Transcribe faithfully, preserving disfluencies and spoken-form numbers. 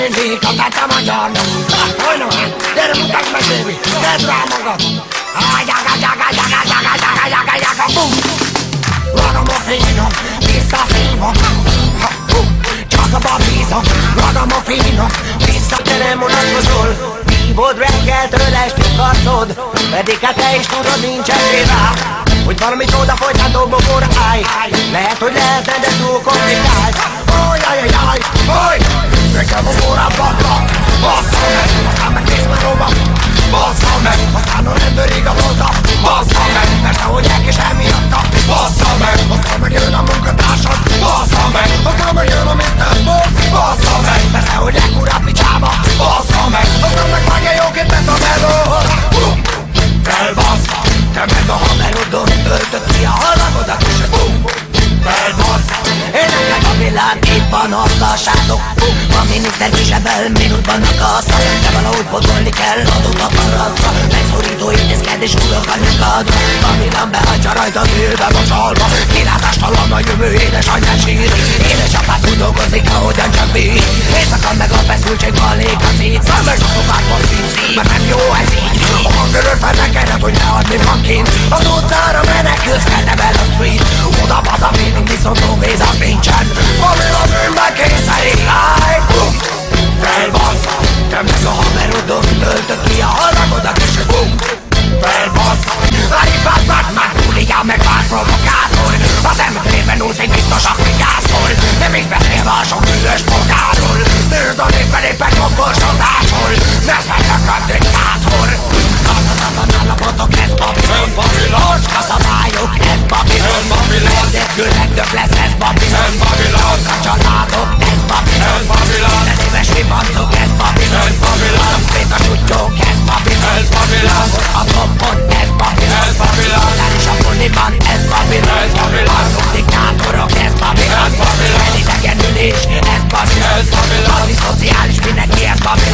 mindig a tette magyarnak. Hogy nem hát, gyere mutasd meg, baby, tedd rá magad. Ágyága, gyága, gyága, gyága, gyága, gyága, gyága, bum. Ragamuffin-ok, visszaszívok. Csak abba bízok, ragamuffin-ok, vissza. Te nem unatkozol, hívod reggeltől estig karcod. Pedig hát te is tudod, nincsen rá, hogy valamit oda folytató bogóra állj. Lehet, hogy lehetne, de túl komplikált. Oj, jaj, jaj, jaj, oj! Nekem az órám vadnak, bassza meg, aztán megnézd már hova. Bassza meg, aztán a rendőr igazolta. Bassza meg, mert ahogy elkés emiatta. Bassza meg, aztán megjön a munkatársad. Bassza meg, aztán megjön a miszter Boss. Bassza meg, mert ahogy ekkora picsába. Bassza meg, aztán meg vágja jóképet a melóhoz. Felbassza, te meg a hamerodon töltött ki a halagodat és ez bum. Felbassza, én neked a világ, itt van a lassátok. A miniszter kisebel, mínuszban a kassa. De valahogy potolni kell adót a parasztra. Megszorító intézkedés úrok a nyakadra. Kamilán behagyja rajtad ülve a csalba. Kilátástalan a jövő, édesanyját sír. Édesapád úgy dolgozik, ahogyan csak bír. Éjszaka meg a feszültség, valék a cít. Szemes a szobát passzív szív, mert nem jó ez így. A hangöröt felnekedett, hogy ne add mi van kint. Az utcára menekülsz, fennem el a street. Oda basz a feeling, viszont lóvéz az nincsen. Ami a bűnbe kényszerít. Bum! Felbassza, te meg a hamerodon töltött ki a halagodat és ez bum! Felbassza, Alipát Batman, Julián meg bár provokátor. Az emberében úszik biztos a figyászol. Nem is beszélve a sok bűnös polgárról. Nőd a népben éppen jobbos csodásol. Ne szednek a diktátor. Na na na na